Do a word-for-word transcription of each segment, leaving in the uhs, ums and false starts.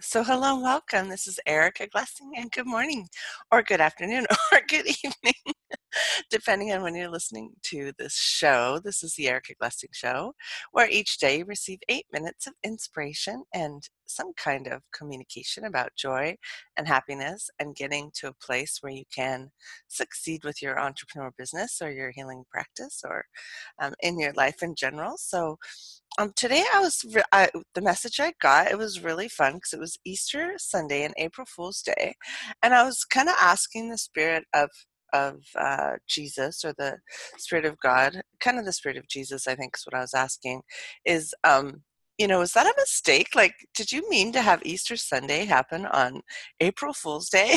So, hello and welcome. This is Erica Glessing, and good morning, or good afternoon, or good evening, depending on when you're listening to this show. This is the Erica Glessing Show, where each day you receive eight minutes of inspiration and some kind of communication about joy and happiness and getting to a place where you can succeed with your entrepreneur business or your healing practice or um, in your life in general. So, um, today I was re- I, the message I got. It was really fun because it was Easter Sunday and April Fool's Day, and I was kind of asking the spirit of of uh, Jesus or the spirit of God, kind of the spirit of Jesus. I think is what I was asking. Is um, you know, is that a mistake? Like, did you mean to have Easter Sunday happen on April Fool's Day?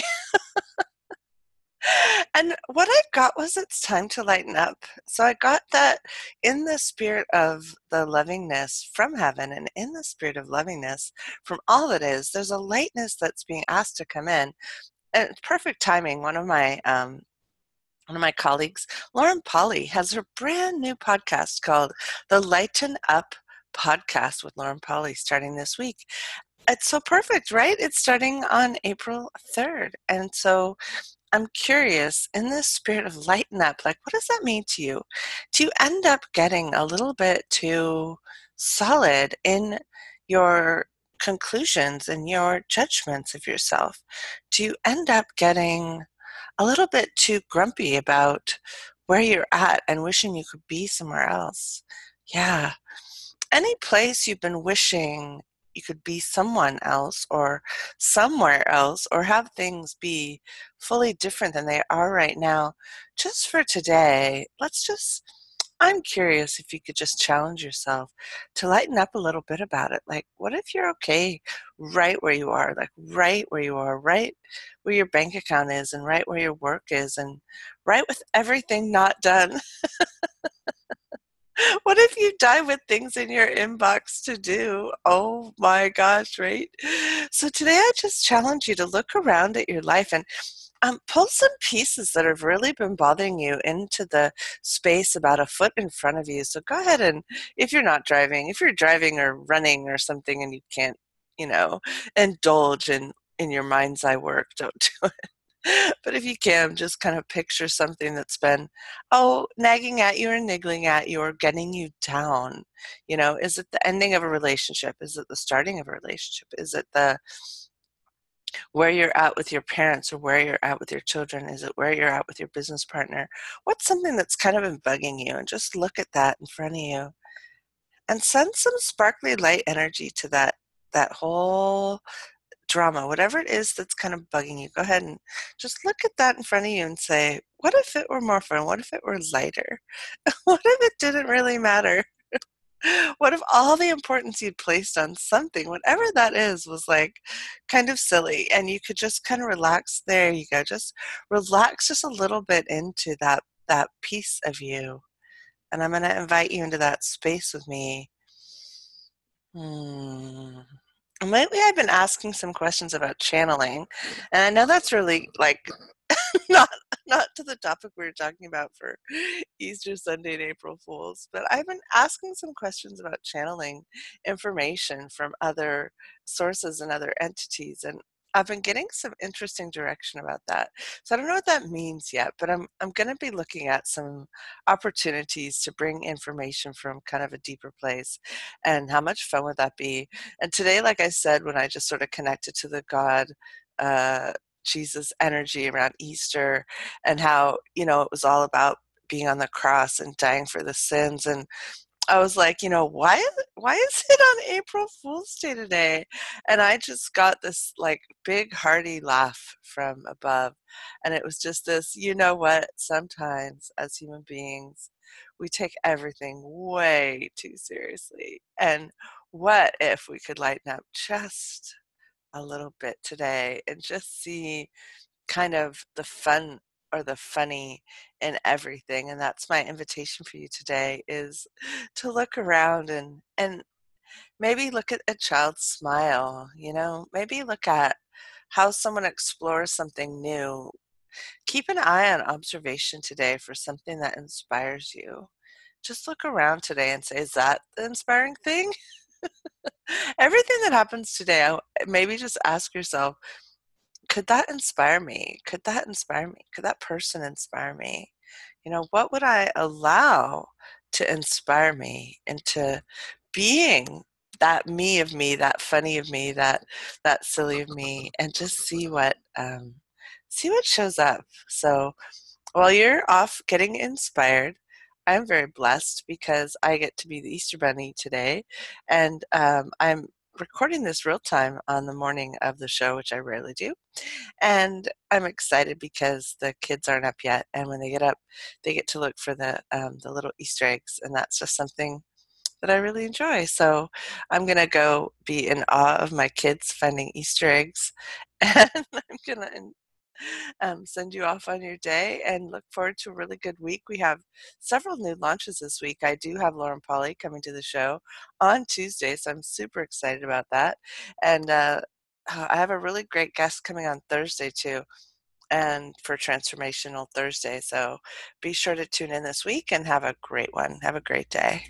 And what I got was it's time to lighten up. So I got that in the spirit of the lovingness from heaven and in the spirit of lovingness from all that is, there's a lightness that's being asked to come in. And it's perfect timing. One of my um, one of my colleagues, Lauren Polly, has her brand new podcast called the Lighten Up Podcast with Lauren Polly starting this week. It's so perfect, right? It's starting on April third. And so I'm curious, in this spirit of lighten up, like what does that mean to you? Do you end up getting a little bit too solid in your conclusions and your judgments of yourself? Do you end up getting a little bit too grumpy about where you're at and wishing you could be somewhere else? Yeah. Any place you've been wishing you could be someone else or somewhere else or have things be fully different than they are right now, just for today, let's just, I'm curious if you could just challenge yourself to lighten up a little bit about it. Like, what if you're okay right where you are, like right where you are, right where your bank account is, and right where your work is, and right with everything not done? What if you die with things in your inbox to do? Oh my gosh, right? So today I just challenge you to look around at your life and um, pull some pieces that have really been bothering you into the space about a foot in front of you. So go ahead and, if you're not driving, if you're driving or running or something and you can't, you know, indulge in, in your mind's eye work, don't do it. But if you can, just kind of picture something that's been, oh, nagging at you or niggling at you or getting you down. You know, is it the ending of a relationship? Is it the starting of a relationship? Is it the where you're at with your parents or where you're at with your children? Is it where you're at with your business partner? What's something that's kind of been bugging you? And just look at that in front of you and send some sparkly light energy to that that whole drama, whatever it is that's kind of bugging you. Go ahead and just look at that in front of you and say, what if it were more fun? What if it were lighter? What if it didn't really matter? What if all the importance you'd placed on something, whatever that is, was like kind of silly and you could just kind of relax? There you go. Just relax just a little bit into that that piece of you. And I'm going to invite you into that space with me. Hmm. Lately, I've been asking some questions about channeling, and I know that's really like not not to the topic we were talking about for Easter Sunday and April Fools, but I've been asking some questions about channeling information from other sources and other entities, and I've been getting some interesting direction about that. So I don't know what that means yet, but I'm I'm going to be looking at some opportunities to bring information from kind of a deeper place, and how much fun would that be? And today, like I said, when I just sort of connected to the God. Uh, Jesus energy around Easter and how, you know, it was all about being on the cross and dying for the sins. And I was like, you know, why why is it on April Fool's Day today? And I just got this like big hearty laugh from above. And it was just this, you know what, sometimes as human beings, we take everything way too seriously. And what if we could lighten up just a little bit today and just see kind of the fun or the funny in everything? And that's my invitation for you today, is to look around and and maybe look at a child's smile, you know, maybe look at how someone explores something new. Keep an eye on observation today for something that inspires you. Just look around today and say, is that the inspiring thing? Everything that happens today, I maybe just ask yourself, "Could that inspire me? Could that inspire me? Could that person inspire me?" You know, what would I allow to inspire me into being that me of me, that funny of me, that that silly of me, and just see what, um, see what shows up. So, while you're off getting inspired, I'm very blessed because I get to be the Easter bunny today, and, um, I'm recording this real time on the morning of the show, which I rarely do, and I'm excited because the kids aren't up yet, and when they get up, they get to look for the, um, the little Easter eggs, and that's just something that I really enjoy. So, I'm gonna go be in awe of my kids finding Easter eggs, and I'm gonna en um, send you off on your day and look forward to a really good week. We have several new launches this week. I do have Lauren Polly coming to the show on Tuesday, so I'm super excited about that. And, uh, uh, I have a really great guest coming on Thursday too, and for Transformational Thursday, so be sure to tune in this week and have a great one. Have a great day.